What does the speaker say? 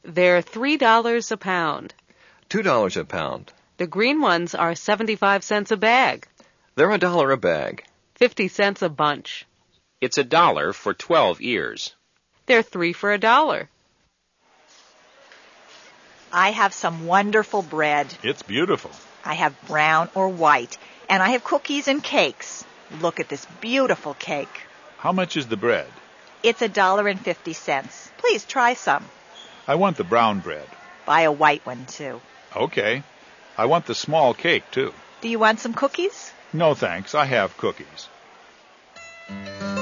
They're $3 a pound. $2 a pound. The green ones are 75 cents a bag. They're $1 a bag. 50 cents a bunch. It's $1 for 12 ears. They're 3 for $1. I have some wonderful bread. It's beautiful. I have brown or white, and I have cookies and cakes. Look at this beautiful cake. How much is the bread? It's $1.50. Please try some. I want the brown bread. Buy a white one, too. Okay. I want the small cake, too. Do you want some cookies? No, thanks. I have cookies.